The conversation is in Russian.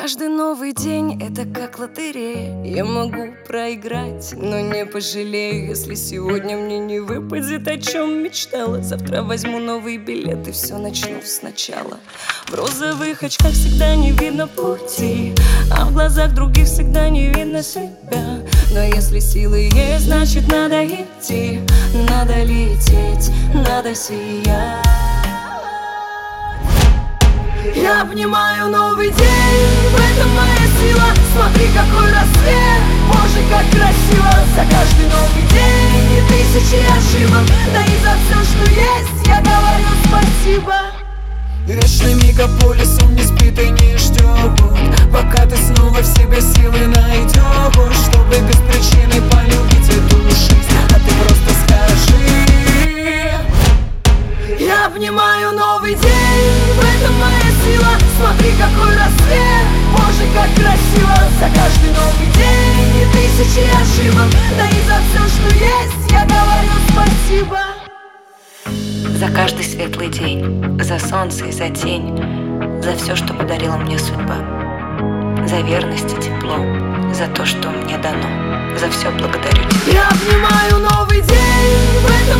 Каждый новый день — это как лотерея. Я могу проиграть, но не пожалею. Если сегодня мне не выпадет, о чем мечтала, завтра возьму новый билет и все начну сначала. В розовых очках всегда не видно пути, а в глазах других всегда не видно себя. Но если силы есть, значит надо идти, надо лететь, надо сиять. Я обнимаю новый день, в этом моя сила. Смотри, какой рассвет, боже, как красиво. За каждый новый день и тысячи ошибок, да и за все, что есть, я говорю спасибо. Вечный мегаполис, он не спит и не ждет, пока ты снова в себе силы найдешь, чтобы без причины полюбить эту жизнь. А ты просто скажи: я обнимаю новый день, в этом моя сила. Смотри, какой рассвет, боже, как красиво. За каждый новый день и тысячи ошибок, да и за все, что есть, я говорю спасибо. За каждый светлый день, за солнце и за тень, за все, что подарила мне судьба, за верность и тепло, за то, что мне дано, за все благодарю тебя. Я обнимаю новый день, в этом